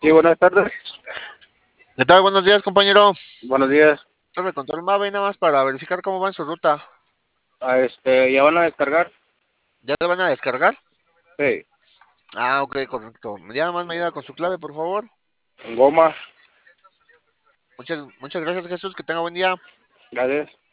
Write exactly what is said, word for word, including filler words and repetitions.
Sí, buenas tardes. ¿Qué tal? Buenos días, compañero. Buenos días. Torre Control Mave, nada más para verificar cómo va en su ruta. Ah, este, ¿ya van a descargar? ¿Ya le van a descargar? Sí. Ah, ok, correcto. Ya nada más me ayuda con su clave, por favor. En goma. Muchas, muchas gracias, Jesús. Que tenga buen día. Gracias.